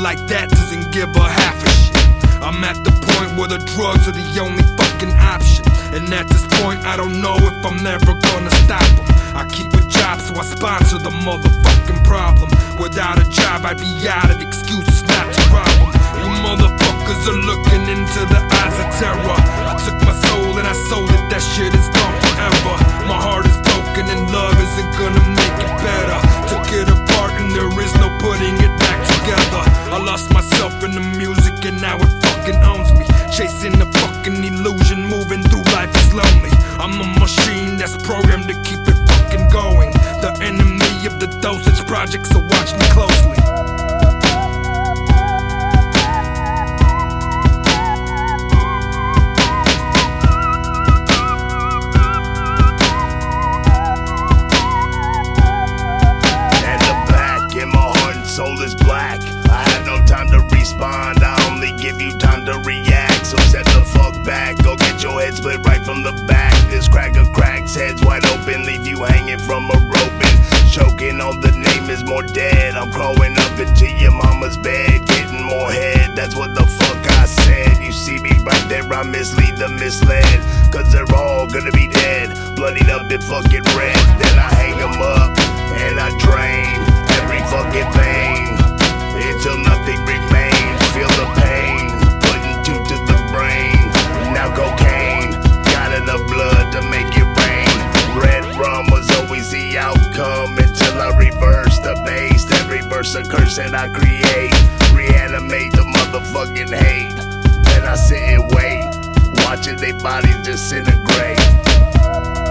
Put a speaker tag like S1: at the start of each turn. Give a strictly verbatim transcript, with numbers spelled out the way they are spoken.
S1: like that doesn't give a half a shit. I'm at the point where the drugs are the only fucking option, and at this point I don't know if I'm never gonna stop them. I keep a job so I sponsor the motherfucking problem. Without a job I'd be out of excuses not to rob them. You motherfuckers are looking into the eyes of terror. I took my soul and I sold it, that shit is gone forever. My heart is broken and love isn't gonna make it better. Took it apart and there is no putting it back together. I lost myself in the music and now it fucking owns me. Chasing the fucking illusion, moving through life is lonely. I'm a machine that's programmed to keep it fucking going. The enemy of the Dosage Project, so watch me closely.
S2: At the back, and my heart and soul is black. I have no time to respond, I only give you time to react. So step the fuck back, go get your head split right from the back. This cracker cracks heads wide open, leave you hanging from a rope and choking on the name is more dead. I'm crawling up into your mama's bed, getting more head, that's what the fuck I said. You see me right there, I mislead the misled, cause they're all gonna be dead, bloodied up and fucking red. Then I hang them up and I drain every fucking vein until nothing remains. Feel the pain, putting two to the brain. Now cocaine, got enough blood to make it rain. Red rum was always the outcome until I reverse the bass. Every verse a curse that I create, reanimate the motherfucking hate. Then I sit and wait, watching their bodies disintegrate.